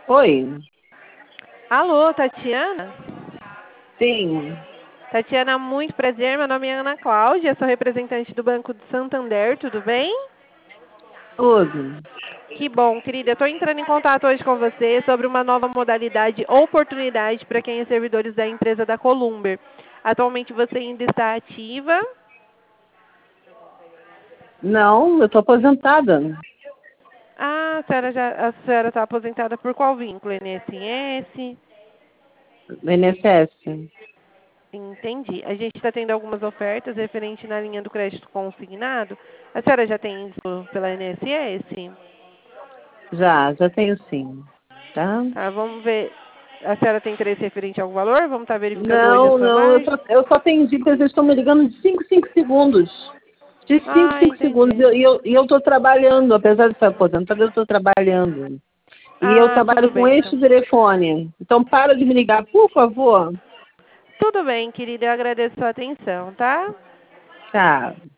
Oi, Alô, Tatiana? sim, Tatiana, muito prazer. Meu nome é Ana Cláudia, sou representante do Banco de Santander, tudo bem? tudo. Que bom, querida. Estou entrando em contato hoje com você sobre uma nova modalidade, oportunidade para quem é servidores da empresa da Columber. Atualmente você ainda está ativa? Não, eu estou aposentada Ah, a senhora está aposentada por qual vínculo? INSS? do INSS. Entendi. A gente está tendo algumas ofertas referente na linha do crédito consignado. A senhora já tem isso pela INSS? Já tenho sim, tá? Tá, vamos ver. A senhora tem interesse referente a algum valor? Vamos estar verificando hoje a Não, sua não, margem. eu só atendi porque eles estão me ligando de 5 segundos. De 5 Ah, 5 segundos. entendi. E eu estou trabalhando, apesar de estar aposentada, eu estou trabalhando. E eu Ah, trabalho tudo com bem, este então. telefone. Então, para de me ligar, por favor. Tudo bem, querida. Eu agradeço a sua atenção, tá? Tá.